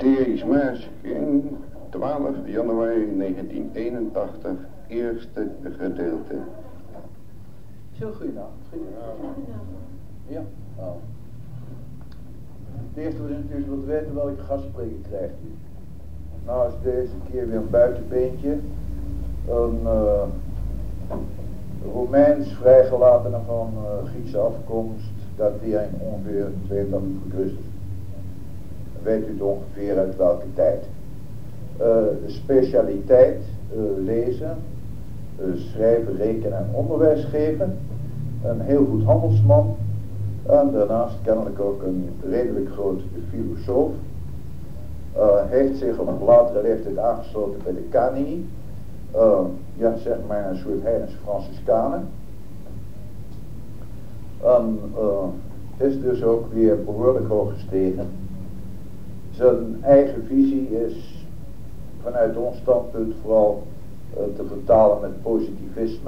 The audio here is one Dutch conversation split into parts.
Thijs Maarsking, 12 januari 1981, eerste gedeelte. Zo, goedenavond. Ja. Nou. Het eerste wat u natuurlijk wilt weten welke gastspreker krijgt u. Nou is deze keer weer een buitenbeentje. Een Romeins vrijgelatene van Griekse afkomst, datering ongeveer 82 voor Christus. Dan weet u het ongeveer uit welke tijd. Specialiteit lezen, schrijven, rekenen en onderwijs geven. Een heel goed handelsman. En daarnaast kennelijk ook een redelijk groot filosoof. Heeft zich op een latere leeftijd aangesloten bij de Canii. Ja, zeg maar een soort heidense Franciscanen. En is dus ook weer behoorlijk hoog gestegen. Zijn eigen visie is vanuit ons standpunt vooral te vertalen met positivisme.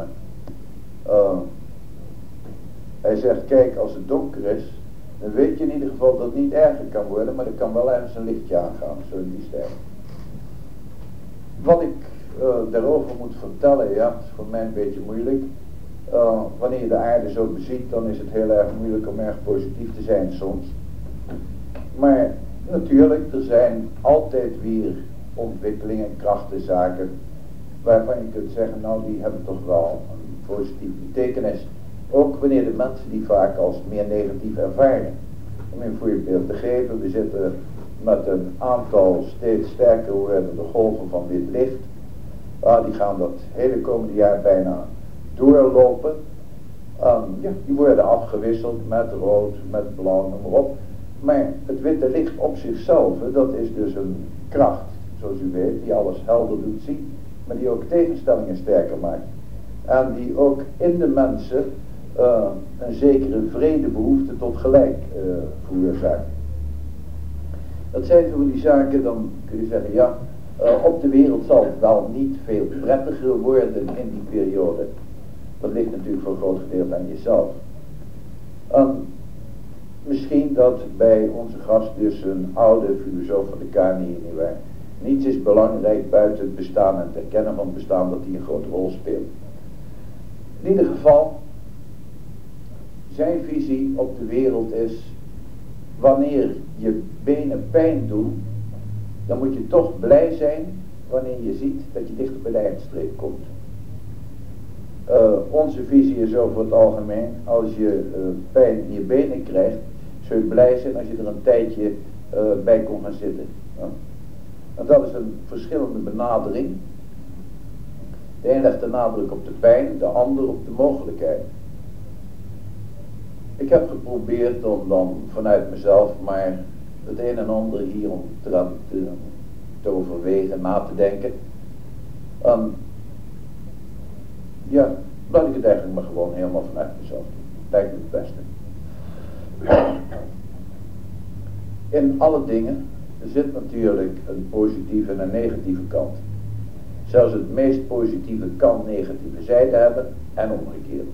Hij zegt, kijk, als het donker is, dan weet je in ieder geval dat het niet erger kan worden, maar er kan wel ergens een lichtje aangaan, zo in die stijl. Wat ik daarover moet vertellen, ja, is voor mij een beetje moeilijk. Wanneer je de aarde zo beziet, dan is het heel erg moeilijk om erg positief te zijn soms. Maar natuurlijk, er zijn altijd weer ontwikkelingen, krachten, zaken, waarvan je kunt zeggen, nou die hebben toch wel een positieve betekenis. Ook wanneer de mensen die vaak als meer negatief ervaren. Om een voorbeeld te geven, we zitten met een aantal steeds sterker wordende golven van wit licht. Die gaan dat hele komende jaar bijna doorlopen. Ja, die worden afgewisseld met rood, met blauw, noem maar op. Maar het witte licht op zichzelf, dat is dus een kracht, zoals u weet, die alles helder doet zien, maar die ook tegenstellingen sterker maakt. En die ook in de mensen een zekere vredebehoefte tot gelijk veroorzaakt. Dat zijn zo die zaken, dan kun je zeggen, ja, op de wereld zal het wel niet veel prettiger worden in die periode. Dat ligt natuurlijk voor een groot gedeelte aan jezelf. Misschien dat bij onze gast dus een oude filosoof van de Canii, niets is belangrijk buiten het bestaan en het erkennen van het bestaan, dat die een grote rol speelt. In ieder geval, zijn visie op de wereld is, wanneer je benen pijn doen, dan moet je toch blij zijn wanneer je ziet dat je dichter bij de eindstreep komt. Onze visie is over het algemeen, als je pijn in je benen krijgt, zul je blij zijn als je er een tijdje bij kon gaan zitten. Ja. En dat is een verschillende benadering. De een legt de nadruk op de pijn, de ander op de mogelijkheid. Ik heb geprobeerd om dan vanuit mezelf maar het een en ander hier om te overwegen, na te denken. Ja, laat ik het eigenlijk maar gewoon helemaal vanuit mezelf doen. Lijkt me het beste. In alle dingen zit natuurlijk een positieve en een negatieve kant. Zelfs het meest positieve kan negatieve zijde hebben en omgekeerd.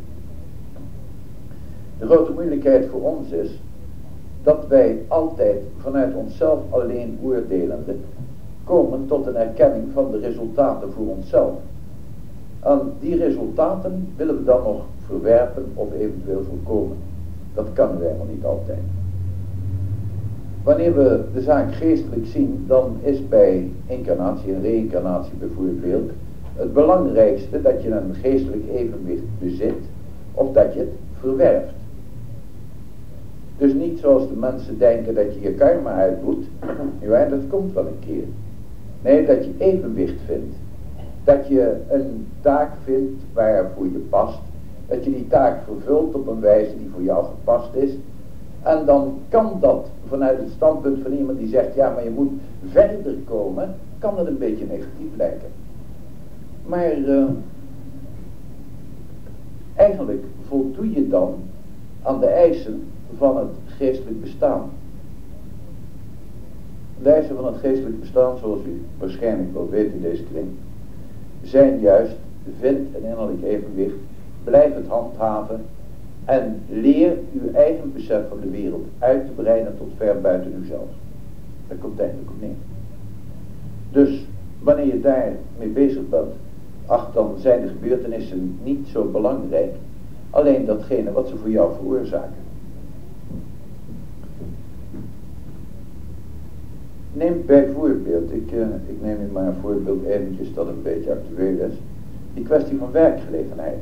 De grote moeilijkheid voor ons is dat wij altijd vanuit onszelf alleen oordelende komen tot een erkenning van de resultaten voor onszelf. En die resultaten willen we dan nog verwerpen of eventueel voorkomen. Dat kan we helemaal niet altijd. Wanneer we de zaak geestelijk zien, dan is bij incarnatie en reïncarnatie bijvoorbeeld het belangrijkste dat je een geestelijk evenwicht bezit of dat je het verwerft. Dus niet zoals de mensen denken dat je je karma uitdoet, ja, dat komt wel een keer. Nee, dat je evenwicht vindt. Dat je een taak vindt waarvoor je past. Dat je die taak vervult op een wijze die voor jou gepast is. En dan kan dat vanuit het standpunt van iemand die zegt, ja, maar je moet verder komen, kan dat een beetje negatief lijken. Maar eigenlijk voldoe je dan aan de eisen van het geestelijk bestaan. De eisen van het geestelijk bestaan, zoals u waarschijnlijk wel weet in deze kring, zijn juist, vind een innerlijk evenwicht, blijf het handhaven en leer uw eigen besef van de wereld uit te breiden tot ver buiten uzelf. Dat komt eigenlijk op neer. Dus wanneer je daar mee bezig bent, ach, dan zijn de gebeurtenissen niet zo belangrijk. Alleen datgene wat ze voor jou veroorzaken. Neem bijvoorbeeld, ik neem nu maar een voorbeeld eventjes dat een beetje actueel is. Die kwestie van werkgelegenheid.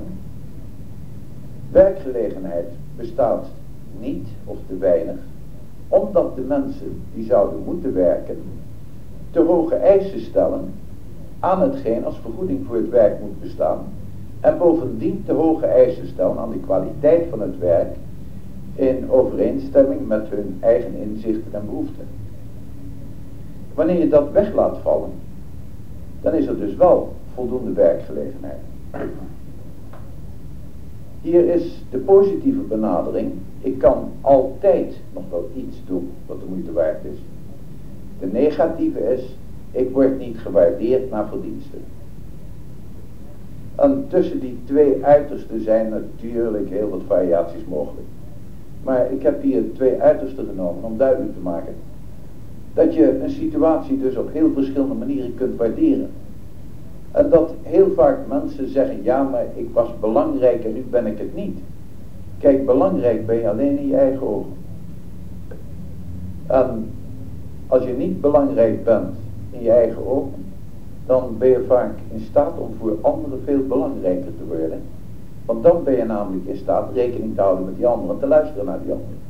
Werkgelegenheid bestaat niet of te weinig, omdat de mensen die zouden moeten werken te hoge eisen stellen aan hetgeen als vergoeding voor het werk moet bestaan en bovendien te hoge eisen stellen aan de kwaliteit van het werk in overeenstemming met hun eigen inzichten en behoeften. Wanneer je dat weg laat vallen, dan is er dus wel voldoende werkgelegenheid. Hier is de positieve benadering. Ik kan altijd nog wel iets doen wat de moeite waard is. De negatieve is, ik word niet gewaardeerd naar verdiensten. En tussen die twee uitersten zijn natuurlijk heel wat variaties mogelijk. Maar ik heb hier twee uitersten genomen om duidelijk te maken dat je een situatie dus op heel verschillende manieren kunt waarderen. En dat heel vaak mensen zeggen, ja, maar ik was belangrijk en nu ben ik het niet. Kijk, belangrijk ben je alleen in je eigen ogen. En als je niet belangrijk bent in je eigen ogen, dan ben je vaak in staat om voor anderen veel belangrijker te worden. Want dan ben je namelijk in staat rekening te houden met die anderen en te luisteren naar die anderen.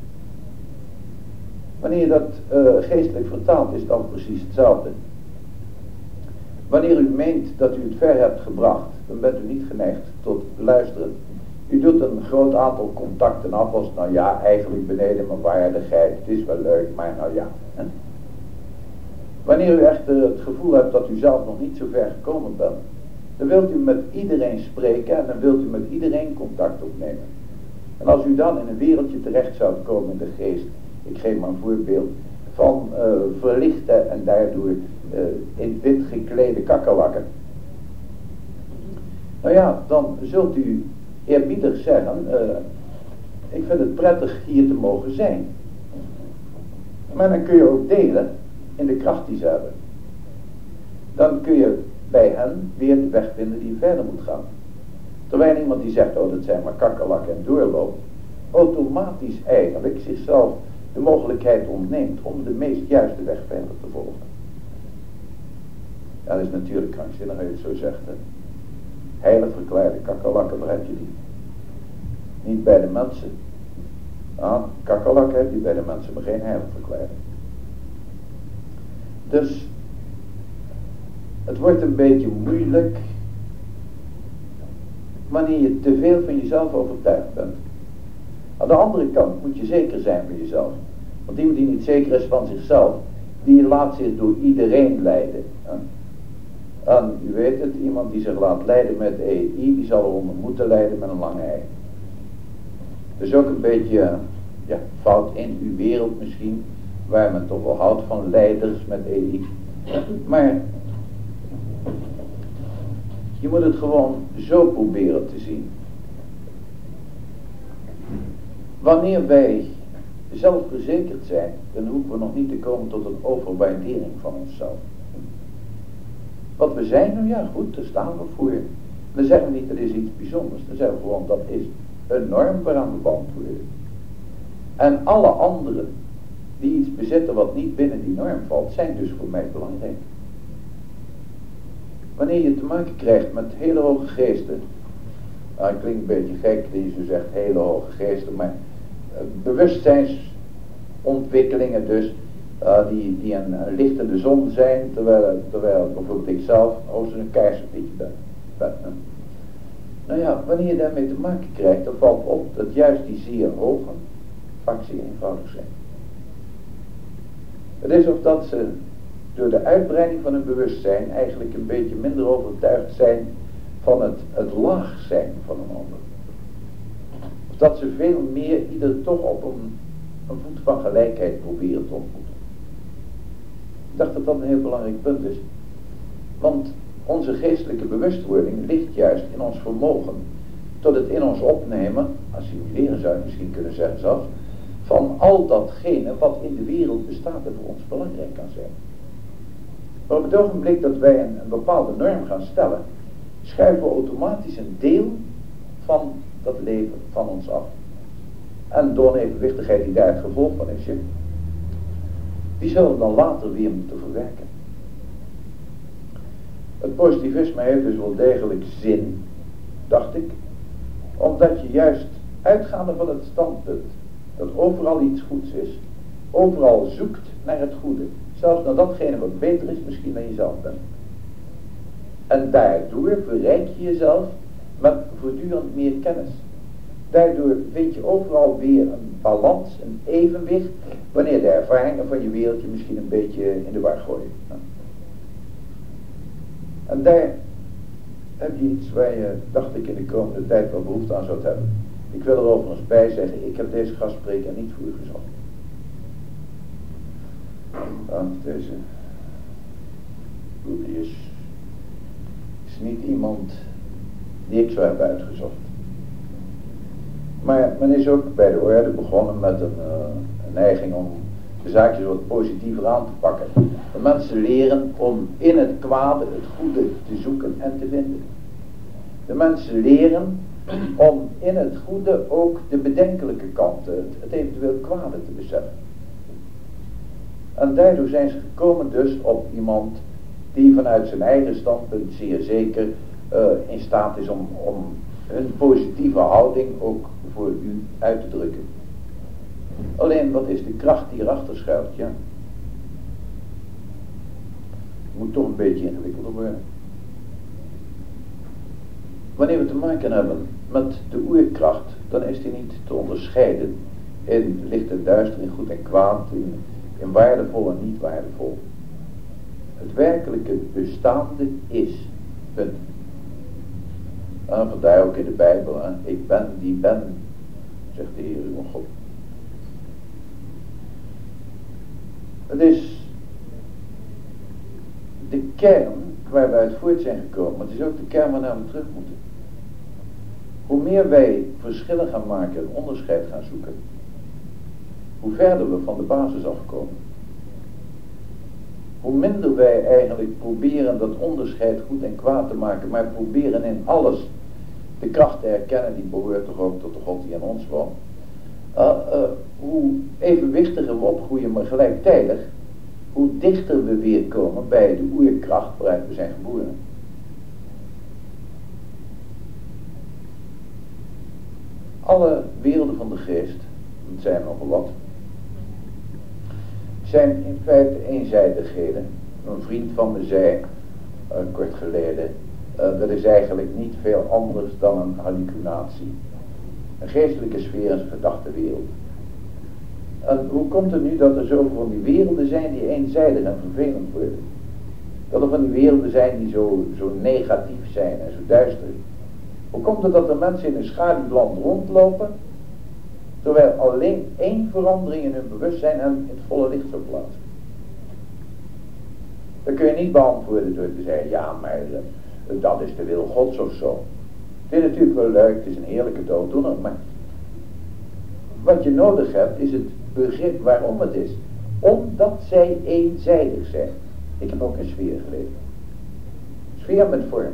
Wanneer je dat geestelijk vertaalt, is het dan precies hetzelfde. Wanneer u meent dat u het ver hebt gebracht, dan bent u niet geneigd tot luisteren. U doet een groot aantal contacten af als, nou ja, eigenlijk beneden mijn waardigheid, het is wel leuk, maar nou ja. Hè? Wanneer u echt het gevoel hebt dat u zelf nog niet zo ver gekomen bent, dan wilt u met iedereen spreken en dan wilt u met iedereen contact opnemen. En als u dan in een wereldje terecht zou komen in de geest, ik geef maar een voorbeeld van verlichte en daardoor in wit geklede kakkerlakken. Nou ja, dan zult u eerbiedig zeggen, ik vind het prettig hier te mogen zijn. Maar dan kun je ook delen in de kracht die ze hebben. Dan kun je bij hen weer de weg vinden die je verder moet gaan. Terwijl iemand die zegt, oh dat zijn maar kakkerlakken en doorloopt, automatisch eigenlijk zichzelf de mogelijkheid ontneemt om de meest juiste weg verder te volgen. Ja, dat is natuurlijk krankzinnig als je het zo zegt. Hè? Heilig verklaarde kakkerlakken, waar heb je die? Niet bij de mensen. Ah, kakkerlakken heb je bij de mensen, maar geen heilig verklaarde. Dus het wordt een beetje moeilijk wanneer je te veel van jezelf overtuigd bent. Aan de andere kant moet je zeker zijn van jezelf. Want iemand die niet zeker is van zichzelf, die laat zich door iedereen leiden. En u weet het, iemand die zich laat leiden met EI, die zal eronder moeten leiden met een lange ei. Dus ook een beetje fout in uw wereld misschien, waar men toch wel houdt van leiders met EI. Maar je moet het gewoon zo proberen te zien. Wanneer wij zelfverzekerd zijn, dan hoeven we nog niet te komen tot een overwaardering van onszelf. Wat we zijn, nou ja goed, daar staan we voor. Dan zeggen we niet dat is iets bijzonders, dan zeggen we gewoon dat is een norm waaraan we beantwoorden. En alle anderen die iets bezitten wat niet binnen die norm valt, zijn dus voor mij belangrijk. Wanneer je te maken krijgt met hele hoge geesten, nou het klinkt een beetje gek dat je zo zegt hele hoge geesten, maar bewustzijnsontwikkelingen dus, die een lichtende zon zijn, terwijl bijvoorbeeld ik zelf een keizersliedje ben. Nou ja, wanneer je daarmee te maken krijgt, dan valt op dat juist die zeer hoge vaak zeer eenvoudig zijn. Het is of dat ze door de uitbreiding van hun bewustzijn eigenlijk een beetje minder overtuigd zijn van het laag zijn van een ander. Of dat ze veel meer ieder toch op een voet van gelijkheid proberen te ontmoeten. Ik dacht dat dat een heel belangrijk punt is. Want onze geestelijke bewustwording ligt juist in ons vermogen tot het in ons opnemen, assimileren zou je misschien kunnen zeggen zelfs, van al datgene wat in de wereld bestaat en voor ons belangrijk kan zijn. Maar op het ogenblik dat wij een bepaalde norm gaan stellen, schuiven we automatisch een deel van dat leven van ons af. En de onevenwichtigheid die daar het gevolg van is, die zullen we dan later weer moeten verwerken. Het positivisme heeft dus wel degelijk zin, dacht ik, omdat je juist uitgaande van het standpunt dat overal iets goeds is, overal zoekt naar het goede, zelfs naar datgene wat beter is misschien dan jezelf bent. En daardoor verrijk je jezelf met voortdurend meer kennis. Daardoor vind je overal weer een balans, een evenwicht, wanneer de ervaringen van je wereldje misschien een beetje in de war gooien. En daar heb je iets waar je, dacht ik, in de komende tijd wel behoefte aan zou hebben. Ik wil er overigens bij zeggen, ik heb deze gastspreker niet voor u gezocht. Want deze is niet iemand die ik zou hebben uitgezocht. Maar men is ook bij de orde begonnen met een neiging om de zaakjes wat positiever aan te pakken. De mensen leren om in het kwade het goede te zoeken en te vinden. De mensen leren om in het goede ook de bedenkelijke kanten, het eventueel kwade te beseffen. En daardoor zijn ze gekomen dus op iemand die vanuit zijn eigen standpunt zeer zeker in staat is om hun positieve houding ook voor u uit te drukken. Alleen, wat is de kracht die erachter schuilt? Ja. Het moet toch een beetje ingewikkelder worden. Wanneer we te maken hebben met de oerkracht, dan is die niet te onderscheiden in licht en duister, in goed en kwaad, in waardevol en niet waardevol. Het werkelijke bestaande is, punt. En vandaar ook in de Bijbel, ik ben die ben, zegt de Heer uw God. Het is de kern waar wij uit voort zijn gekomen, maar het is ook de kern waarnaar we terug moeten. Hoe meer wij verschillen gaan maken en onderscheid gaan zoeken, hoe verder we van de basis afkomen. Hoe minder wij eigenlijk proberen dat onderscheid goed en kwaad te maken, maar proberen in alles de kracht te herkennen, die behoort toch ook tot de God die in ons woont. Hoe evenwichtiger we opgroeien, maar gelijktijdig, hoe dichter we weer komen bij de oerkracht waaruit we zijn geboren. Alle werelden van de geest, dat zijn nogal wat, zijn in feite eenzijdigheden. Een vriend van me zei, kort geleden, dat is eigenlijk niet veel anders dan een hallucinatie. Een geestelijke sfeer is een gedachtenwereld. En hoe komt het nu dat er zoveel van die werelden zijn die eenzijdig en vervelend worden? Dat er van die werelden zijn die zo negatief zijn en zo duister. Hoe komt het dat er mensen in een schaduwland rondlopen, terwijl alleen één verandering in hun bewustzijn hen in het volle licht zou plaatsen? Dat kun je niet beantwoorden door te zeggen, ja, maar dat is de wil Gods of zo. Het is natuurlijk wel leuk, het is een heerlijke dooddoener, maar wat je nodig hebt is het begrip waarom het is. Omdat zij eenzijdig zijn. Ik heb ook een sfeer geleefd. Sfeer met vorm.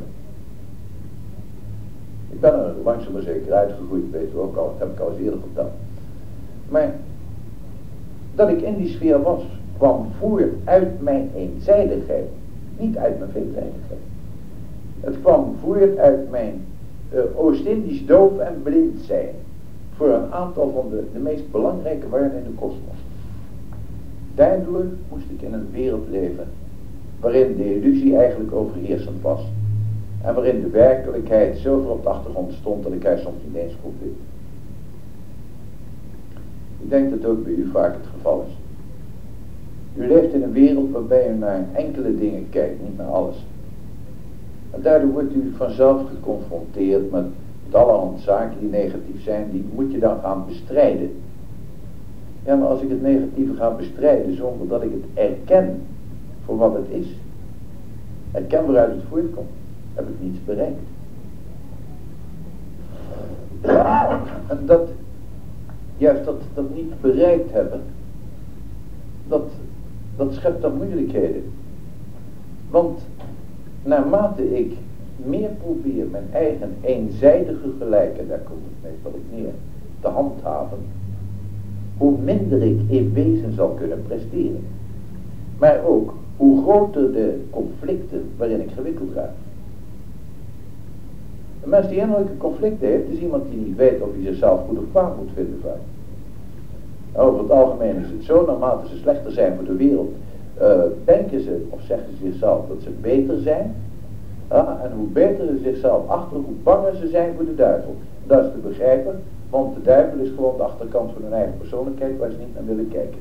Ik ben er langzaam maar zeker uitgegroeid, weet u ook al, dat heb ik al eens eerder verteld. Maar dat ik in die sfeer was, kwam voort uit mijn eenzijdigheid, niet uit mijn veelzijdigheid. Het kwam voort uit mijn Oost-Indisch doof en blind zijn voor een aantal van de meest belangrijke waarden in de kosmos. Daardoor moest ik in een wereld leven waarin de illusie eigenlijk overheersend was en waarin de werkelijkheid zoveel op de achtergrond stond dat ik haar soms niet eens goed weet. Ik denk dat ook bij u vaak het geval is. U leeft in een wereld waarbij u naar enkele dingen kijkt, niet naar alles. En daardoor wordt u vanzelf geconfronteerd met allerhand zaken die negatief zijn, die moet je dan gaan bestrijden. Ja, maar als ik het negatieve ga bestrijden zonder dat ik het erken voor wat het is, erken waaruit het voortkomt, heb ik niets bereikt. En dat juist dat niet bereikt hebben, dat schept dan moeilijkheden. Want naarmate ik meer probeer mijn eigen eenzijdige gelijke, daar komt het meestal op neer, te handhaven, hoe minder ik in wezen zal kunnen presteren. Maar ook hoe groter de conflicten waarin ik gewikkeld raak. Een mens die innerlijke conflicten heeft, is iemand die niet weet of hij zichzelf goed of kwaad moet vinden vaak. Nou, over het algemeen is het zo, naarmate ze slechter zijn voor de wereld, denken ze of zeggen ze zichzelf dat ze beter zijn. En hoe beter ze zichzelf achter, hoe banger ze zijn voor de duivel. Dat is te begrijpen, want de duivel is gewoon de achterkant van hun eigen persoonlijkheid waar ze niet naar willen kijken.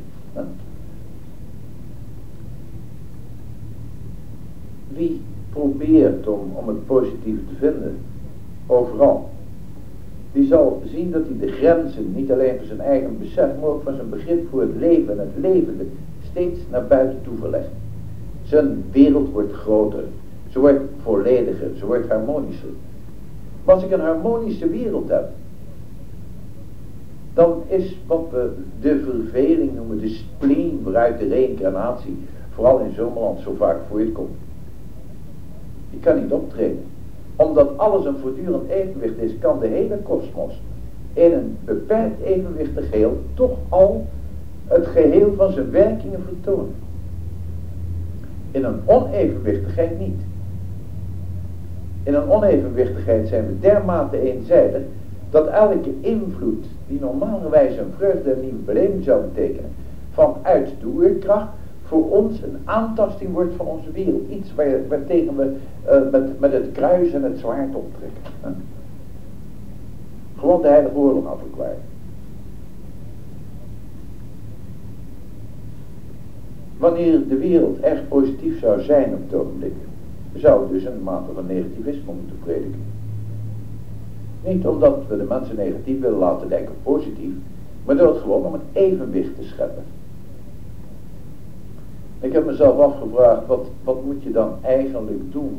Wie probeert om het positieve te vinden, overal, die zal zien dat hij de grenzen, niet alleen van zijn eigen besef, maar ook van zijn begrip voor het leven en het levende, steeds naar buiten toe verlegt. Zijn wereld wordt groter, ze wordt vollediger, ze wordt harmonischer. Maar als ik een harmonische wereld heb, dan is wat we de verveling noemen, de spleen waaruit de reïncarnatie, vooral in Zomerland, zo vaak voortkomt. Die kan niet optreden. Omdat alles een voortdurend evenwicht is, kan de hele kosmos in een beperkt evenwichtig geheel toch al het geheel van zijn werkingen vertonen. In een onevenwichtigheid niet. In een onevenwichtigheid zijn we dermate eenzijdig dat elke invloed die normalerwijs een vreugde en nieuwe beleving zou betekenen vanuit de oerkracht voor ons een aantasting wordt van onze wereld. Iets waartegen we met het kruis en het zwaard optrekken. Gewoon de heilige oorlog afverklaren. Wanneer de wereld echt positief zou zijn op het ogenblik, zou dus een mate van negativisme moeten prediken. Niet omdat we de mensen negatief willen laten denken positief, maar door het gewoon om een evenwicht te scheppen. Ik heb mezelf afgevraagd, wat moet je dan eigenlijk doen?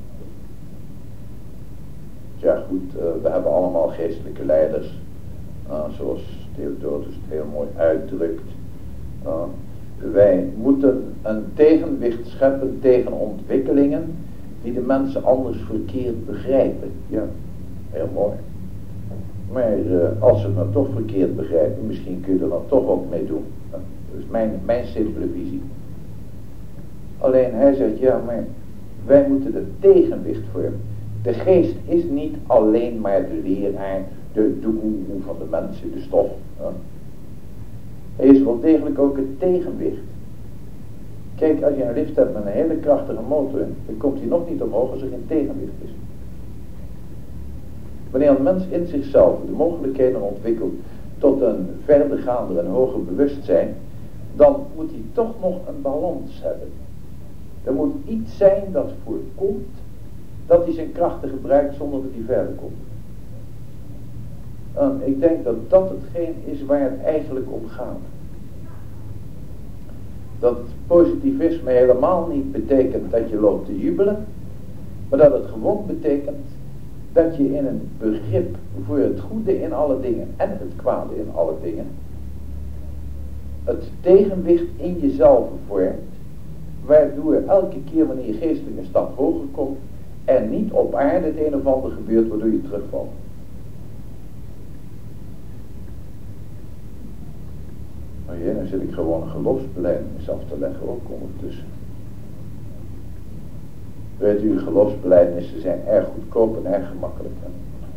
Ja goed, we hebben allemaal geestelijke leiders, zoals Theodorus het heel mooi uitdrukt. Wij moeten een tegenwicht scheppen tegen ontwikkelingen die de mensen anders verkeerd begrijpen. Ja, heel mooi. Maar als ze het nou toch verkeerd begrijpen, misschien kun je er dan toch ook mee doen. Dat is mijn simpele visie. Alleen hij zegt, ja, maar wij moeten het tegenwicht vormen. De geest is niet alleen maar de leraar, de goeroe van de mensen, de stof. Hij is wel degelijk ook het tegenwicht. Kijk, als je een lift hebt met een hele krachtige motor, dan komt hij nog niet omhoog als er geen tegenwicht is. Wanneer een mens in zichzelf de mogelijkheden ontwikkelt tot een verdergaander en hoger bewustzijn, dan moet hij toch nog een balans hebben. Er moet iets zijn dat voorkomt dat hij zijn krachten gebruikt zonder dat hij verder komt. En ik denk dat dat hetgeen is waar het eigenlijk om gaat. Dat positivisme helemaal niet betekent dat je loopt te jubelen, maar dat het gewoon betekent dat je in een begrip voor het goede in alle dingen en het kwade in alle dingen het tegenwicht in jezelf vormt, waardoor elke keer wanneer je geestelijk een stap hoger komt en niet op aarde het een of ander gebeurt waardoor je terugvalt. Maar ja, dan zit ik gewoon een geloofsbelijdenis af te leggen ook ondertussen. Weet u, geloofsbelijdenissen zijn erg goedkoop en erg gemakkelijk. Hè?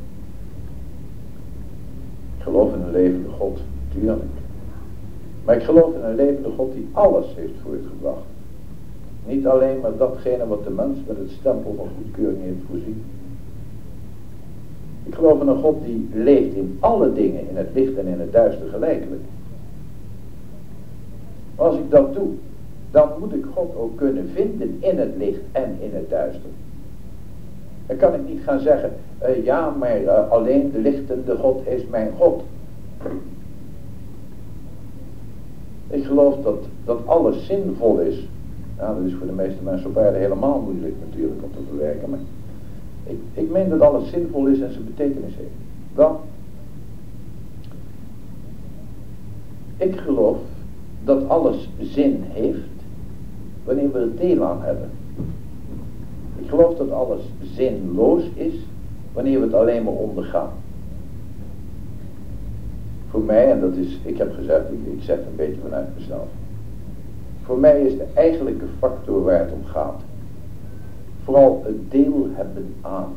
Ik geloof in een levende God, tuurlijk. Maar ik geloof in een levende God die alles heeft voortgebracht. Niet alleen maar datgene wat de mens met het stempel van goedkeuring heeft voorzien. Ik geloof in een God die leeft in alle dingen, in het licht en in het duister gelijkelijk. Maar als ik dat doe, dan moet ik God ook kunnen vinden in het licht en in het duister. Dan kan ik niet gaan zeggen, ja, maar alleen de lichtende God is mijn God. Ik geloof dat alles zinvol is. Nou, dat is voor de meeste mensen op aarde helemaal moeilijk natuurlijk om te verwerken. Maar ik meen dat alles zinvol is en zijn betekenis heeft. Dan, Ik geloof dat alles zin heeft wanneer we er deel aan hebben. Ik geloof dat alles zinloos is wanneer we het alleen maar ondergaan. Voor mij, en dat is, ik heb gezegd, ik zeg het een beetje vanuit mezelf. Voor mij is de eigenlijke factor waar het om gaat vooral het deel hebben aan.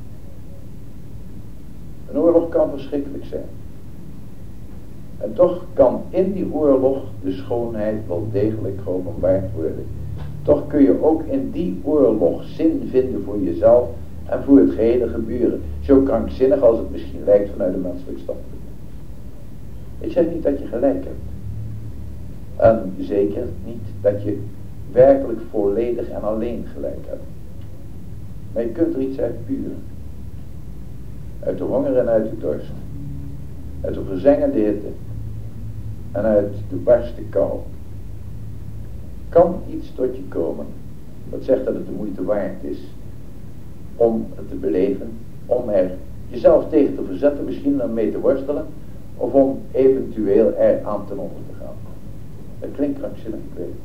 Een oorlog kan verschrikkelijk zijn. En toch kan in die oorlog de schoonheid wel degelijk geopenbaard worden. Toch kun je ook in die oorlog zin vinden voor jezelf en voor het gehele gebeuren. Zo krankzinnig als het misschien lijkt vanuit de menselijk standpunt. Ik zeg niet dat je gelijk hebt. En zeker niet dat je werkelijk volledig en alleen gelijk hebt. Maar je kunt er iets uit puren. Uit de honger en uit de dorst. Uit de verzengende hitte. En uit de barste kou. Kan iets tot je komen. Dat zegt dat het de moeite waard is. Om het te beleven. Om er jezelf tegen te verzetten. Misschien om mee te worstelen. Of om eventueel er aan ten onder te gaan. Dat klinkt krankzinnig, ik weet het.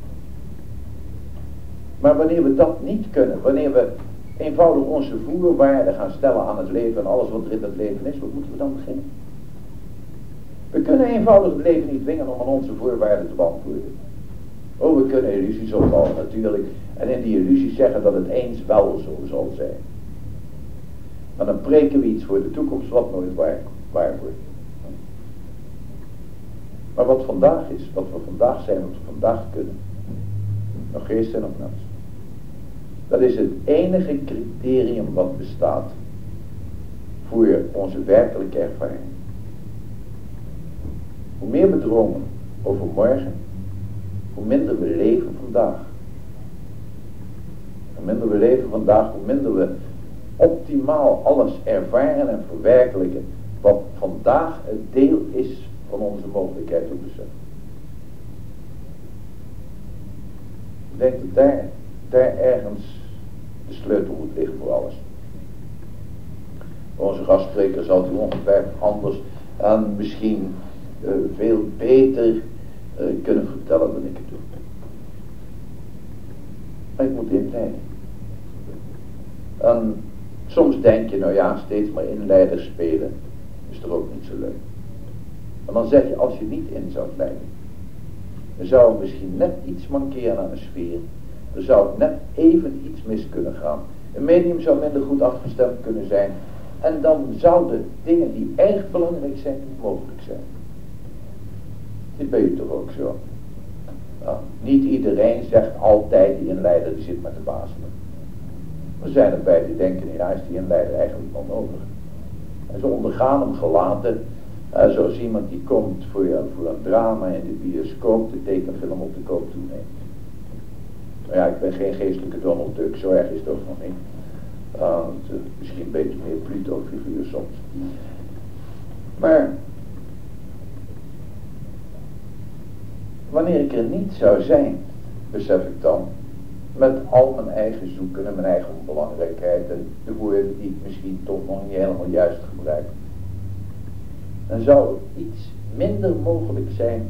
Maar wanneer we dat niet kunnen. Wanneer we eenvoudig onze voorwaarden gaan stellen aan het leven. En alles wat er in het leven is. Wat moeten we dan beginnen? We kunnen eenvoudig het leven niet dwingen om aan onze voorwaarden te beantwoorden. Oh, we kunnen illusies opbouwen natuurlijk. En in die illusies zeggen dat het eens wel zo zal zijn. Maar dan preken we iets voor de toekomst wat nooit waar wordt. Maar wat vandaag is, wat we vandaag zijn, wat we vandaag kunnen. Nog geest en nog mens. Dat is het enige criterium wat bestaat voor onze werkelijke ervaring. Hoe meer we dromen over morgen, hoe minder we leven vandaag. Hoe minder we leven vandaag, hoe minder we optimaal alles ervaren en verwerkelijken wat vandaag het deel is van onze mogelijkheid op besef. Ik denk dat daar ergens de sleutel moet liggen voor alles. Onze gastspreker zal het ongetwijfeld anders en misschien veel beter kunnen vertellen dan ik het doe. Maar ik moet inleiden. En soms denk je, nou ja, steeds maar inleiders spelen is toch ook niet zo leuk. En dan zeg je, als je niet in zou leiden, dan zou er misschien net iets mankeren aan de sfeer. Er zou net even iets mis kunnen gaan. Een medium zou minder goed afgestemd kunnen zijn. En dan zouden dingen die erg belangrijk zijn niet mogelijk zijn. Dit ben je toch ook zo. Nou, niet iedereen zegt altijd die inleider die zit met de bazelen. Er zijn er bij die denken, ja, is die inleider eigenlijk wel nodig. En ze ondergaan hem gelaten. Zoals iemand die komt voor een drama in de bioscoop, de tekenfilm op de koop toeneemt. Nou ja, ik ben geen geestelijke Donald Duck, zo erg is het ook nog niet. Misschien een beetje meer Pluto-figuur soms. Maar wanneer ik er niet zou zijn, besef ik dan, met al mijn eigen zoeken en mijn eigen onbelangrijkheid en de woorden die ik misschien toch nog niet helemaal juist gebruik, dan zou het iets minder mogelijk zijn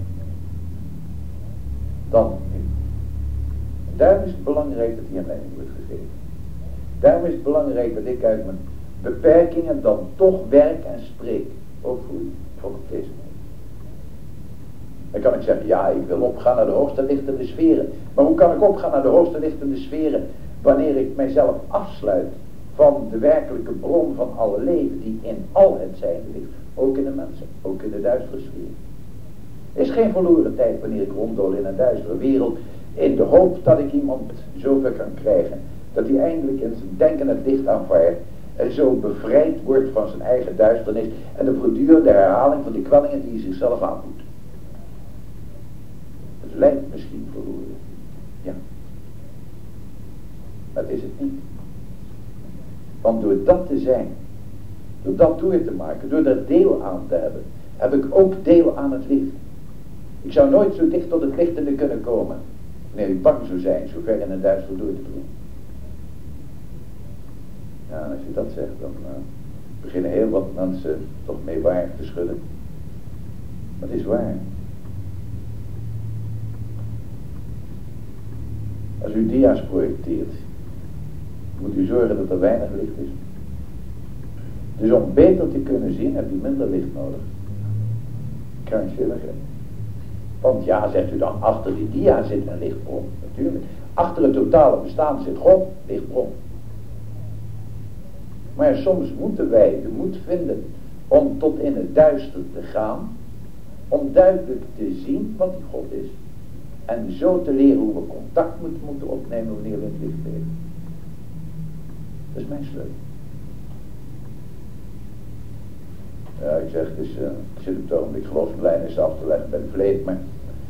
dan nu. En daarom is het belangrijk dat die aan mij wordt gegeven. Daarom is het belangrijk dat ik uit mijn beperkingen dan toch werk en spreek. Ook voor u, ook op deze manier. Dan kan ik zeggen, ja, ik wil opgaan naar de hoogste lichtende sferen. Maar hoe kan ik opgaan naar de hoogste lichtende sferen wanneer ik mijzelf afsluit van de werkelijke bron van alle leven die in al het zijnde ligt. Ook in de mensen, ook in de duistere sfeer. Er is geen verloren tijd wanneer ik ronddool in een duistere wereld in de hoop dat ik iemand zover kan krijgen dat hij eindelijk in zijn denken het licht aanvaardt en zo bevrijd wordt van zijn eigen duisternis en de voortdurende herhaling van die kwellingen die hij zichzelf aandoet. Het lijkt misschien verloren. Ja. Maar het is het niet. Want door dat te zijn, door dat door te maken, door daar deel aan te hebben, heb ik ook deel aan het licht. Ik zou nooit zo dicht tot het lichtende kunnen komen, wanneer ik bang zou zijn, zo ver in het duister door te dringen. Ja, en als je dat zegt, dan beginnen heel wat mensen toch mee waar te schudden. Maar het is waar. Als u dia's projecteert, moet u zorgen dat er weinig licht is. Dus om beter te kunnen zien, heb je minder licht nodig. Krankzinnig, hè? Want ja, zegt u dan, achter die dia zit een lichtbron. Natuurlijk. Achter het totale bestaan zit God, lichtbron. Maar soms moeten wij de moed vinden om tot in het duister te gaan, om duidelijk te zien wat die God is. En zo te leren hoe we contact moeten opnemen wanneer we in het licht leven. Dat is mijn sleutel. Ja, ik zeg, dus, ik zit op het ogenblik geloofsbelijdenis af te leggen bij de vleet, maar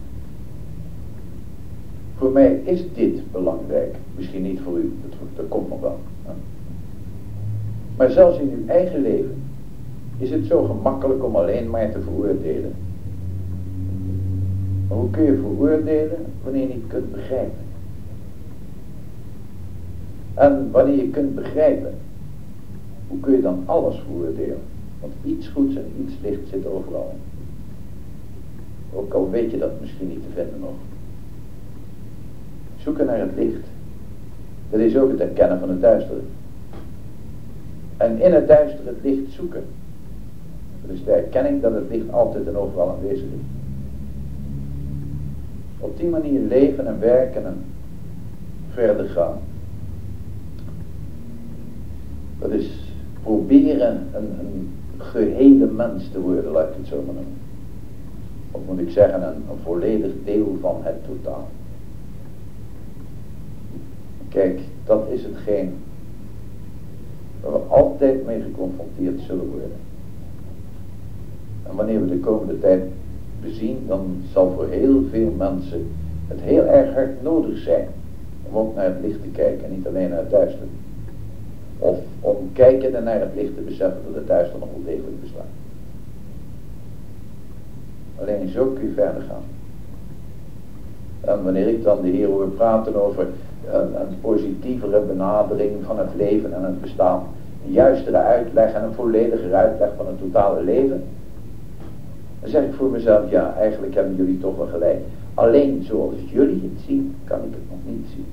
voor mij is dit belangrijk. Misschien niet voor u, dat komt nog wel. Ja. Maar zelfs in uw eigen leven is het zo gemakkelijk om alleen maar te veroordelen. Maar hoe kun je veroordelen wanneer je niet kunt begrijpen? En wanneer je kunt begrijpen, hoe kun je dan alles veroordelen? Want iets goeds en iets licht zit overal. Ook al weet je dat misschien niet te vinden nog. Zoeken naar het licht. Dat is ook het erkennen van het duistere. En in het duister het licht zoeken. Dat is de erkenning dat het licht altijd en overal aanwezig is. Op die manier leven en werken en verder gaan. Dat is proberen een gehele mens te worden, laat ik het zo maar noemen. Of moet ik zeggen, een volledig deel van het totaal. Kijk, dat is hetgeen waar we altijd mee geconfronteerd zullen worden. En wanneer we de komende tijd bezien, dan zal voor heel veel mensen het heel erg hard nodig zijn om ook naar het licht te kijken en niet alleen naar het duister. Of om kijken naar het licht te beseffen dat het duister nog wel degelijk bestaat. Alleen zo kun je verder gaan. En wanneer ik dan de Heer hoor praten over een positievere benadering van het leven en het bestaan, een juistere uitleg en een vollediger uitleg van het totale leven, dan zeg ik voor mezelf, ja, eigenlijk hebben jullie toch wel gelijk. Alleen zoals jullie het zien, kan ik het nog niet zien.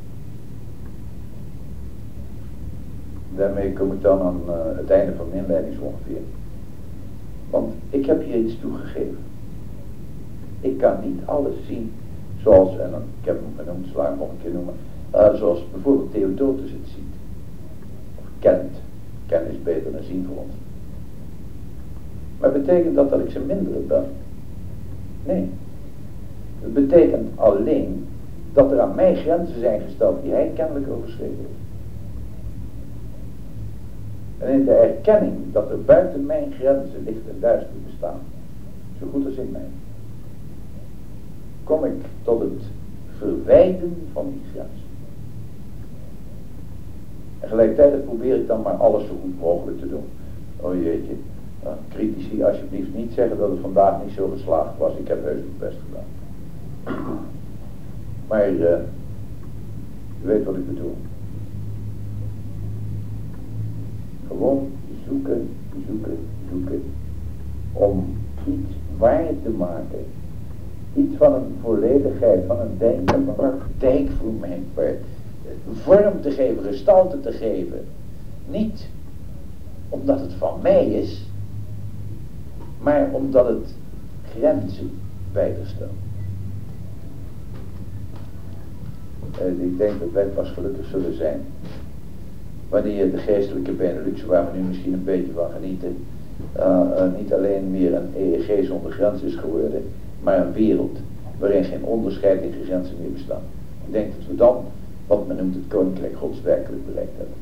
Daarmee kom ik dan aan het einde van mijn inleiding ongeveer. Want ik heb hier iets toegegeven. Ik kan niet alles zien zoals, en ik heb hem genoemd, sla hem nog een keer noemen, zoals bijvoorbeeld Theodotus het ziet. Of kent. Kennen is beter dan zien voor ons. Maar betekent dat ik zijn mindere ben? Nee. Het betekent alleen dat er aan mij grenzen zijn gesteld die hij kennelijk overschreden heeft. En in de erkenning dat er buiten mijn grenzen licht en duister bestaan, zo goed als in mij, kom ik tot het verwijden van die grenzen. En gelijkertijd probeer ik dan maar alles zo goed mogelijk te doen. Oh jeetje, critici alsjeblieft niet zeggen dat het vandaag niet zo geslaagd was. Ik heb heus mijn best gedaan. Maar je weet wat ik bedoel. Gewoon zoeken, om iets waar te maken. Iets van een volledigheid, van een denken, van een praktijk voor mijn part. Vorm te geven, gestalte te geven. Niet omdat het van mij is, maar omdat het grenzen bijder stelt. Ik denk dat wij pas gelukkig zullen zijn wanneer de geestelijke Benelux, waar we nu misschien een beetje van genieten, niet alleen meer een EEG zonder grens is geworden, maar een wereld waarin geen onderscheid in grenzen meer bestaat. Ik denk dat we dan, wat men noemt het koninkrijk Gods, werkelijk bereikt hebben.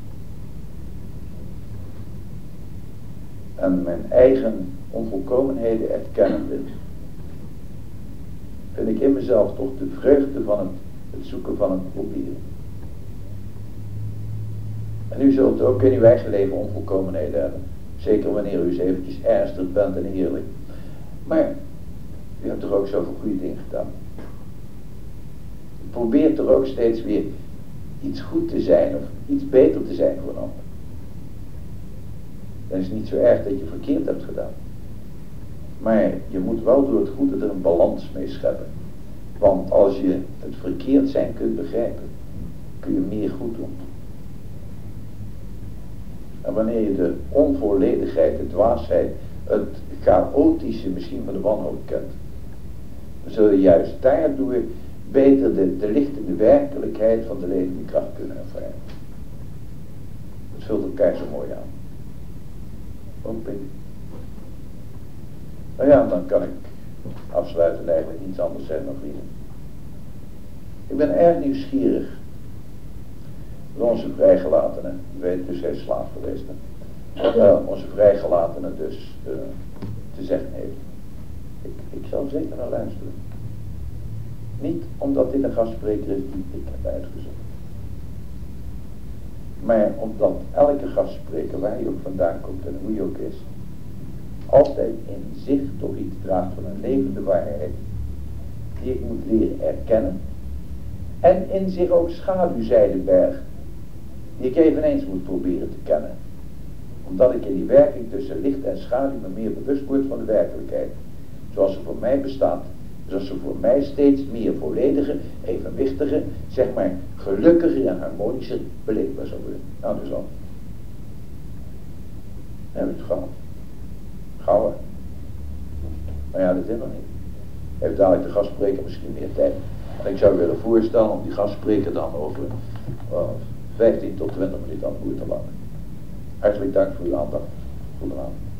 En mijn eigen onvolkomenheden erkennende, vind ik in mezelf toch de vreugde van het zoeken van het proberen. En u zult ook in uw eigen leven onvolkomenheden hebben. Zeker wanneer u eens eventjes ernstig bent en heerlijk. Maar u hebt toch ook zoveel goede dingen gedaan. Probeer er ook steeds weer iets goed te zijn of iets beter te zijn voor een ander. Dan is het niet zo erg dat je verkeerd hebt gedaan. Maar je moet wel door het goede er een balans mee scheppen. Want als je het verkeerd zijn kunt begrijpen, kun je meer goed doen. En wanneer je de onvolledigheid, de dwaasheid, het chaotische misschien van de wanhoop kent, dan zul je juist daardoor beter de lichtende werkelijkheid van de levende kracht kunnen ervaren. Het vult elkaar zo mooi aan. Ook Pik. Nou ja, dan kan ik afsluiten eigenlijk niets anders zijn dan vrienden. Ik ben erg nieuwsgierig door onze vrijgelatenen. Je weet dus, hij is slaaf geweest. Onze vrijgelatenen dus te zeggen heeft. Ik zal zeker naar luisteren. Niet omdat dit een gastspreker is die ik heb uitgezocht. Maar omdat elke gastspreker, waar hij ook vandaan komt en hoe hij ook is, altijd in zich toch iets draagt van een levende waarheid, die ik moet leren erkennen. En in zich ook schaduwzijden bergt, die ik eveneens moet proberen te kennen. Omdat ik in die werking tussen licht en schaduw me meer bewust word van de werkelijkheid. Zoals ze voor mij bestaat. Zoals ze voor mij steeds meer volledige, evenwichtige, zeg maar gelukkiger en harmonischer beleefbaar zal worden. Nou, dus al. Dan hebben we het gehad. Gauw hè. Maar ja, dat is nog niet. Heeft dadelijk de gastspreker misschien meer tijd. En ik zou willen voorstellen om die gastspreker dan over 15 tot 20 minuten aan het woord te laten. Hartelijk dank voor uw aandacht. Goedenavond.